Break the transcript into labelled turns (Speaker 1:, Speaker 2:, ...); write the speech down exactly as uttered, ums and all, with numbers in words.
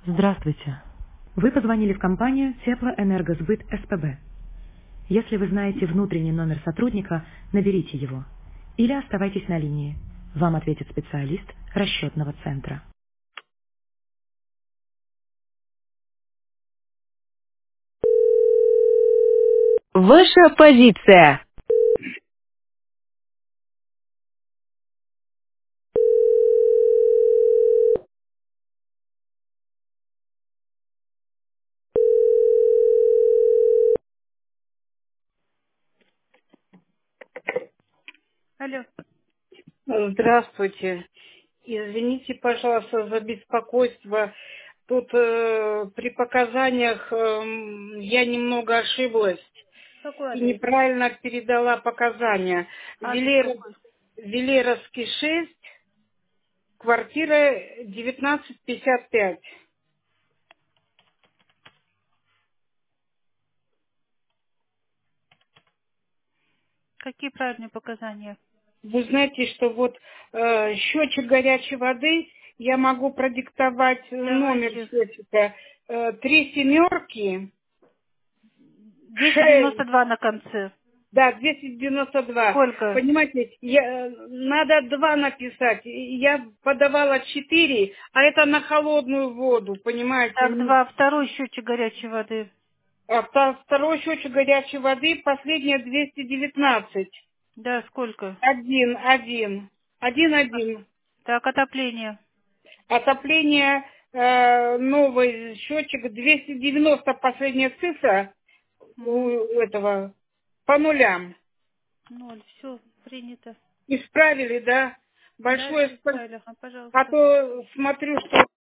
Speaker 1: Здравствуйте. Вы позвонили в компанию Теплоэнергосбыт СПБ. Если вы знаете внутренний номер сотрудника, наберите его. Или оставайтесь на линии. Вам ответит специалист расчетного центра.
Speaker 2: Ваша позиция.
Speaker 3: Алло.
Speaker 4: Здравствуйте. Извините, пожалуйста, за беспокойство. Тут э, при показаниях эм, я немного ошиблась
Speaker 3: Какой
Speaker 4: и
Speaker 3: адрес?
Speaker 4: неправильно передала показания.
Speaker 3: Адрес
Speaker 4: Велер...
Speaker 3: какой?
Speaker 4: Велеровский шесть, квартира девятнадцать пятьдесят пять.
Speaker 3: Какие правильные показания?
Speaker 4: Вы знаете, что вот э, счетчик горячей воды, я могу продиктовать э, номер
Speaker 3: Давайте.
Speaker 4: счетчика. Э, три семерки,
Speaker 3: двести девяносто
Speaker 4: шесть.
Speaker 3: два на конце.
Speaker 4: Да, двести девяносто два.
Speaker 3: Сколько?
Speaker 4: Понимаете, я, э, надо два написать. И Я подавала четыре, а это на холодную воду, понимаете.
Speaker 3: Так,
Speaker 4: М,
Speaker 3: два. Второй счетчик горячей воды.
Speaker 4: А вто- второй счетчик горячей воды, последняя двести девятнадцать.
Speaker 3: Да, сколько?
Speaker 4: Один, один. Один,
Speaker 3: А,
Speaker 4: один.
Speaker 3: Так, отопление.
Speaker 4: Отопление, э, новый счетчик, двести девяносто последняя цифра у
Speaker 3: Угу.
Speaker 4: этого, по нулям.
Speaker 3: Ноль. Все, принято.
Speaker 4: Исправили, да?
Speaker 3: Да,
Speaker 4: Большое
Speaker 3: все
Speaker 4: спасибо.
Speaker 3: исправили. Ага,
Speaker 4: А
Speaker 3: пожалуйста.
Speaker 4: то смотрю, что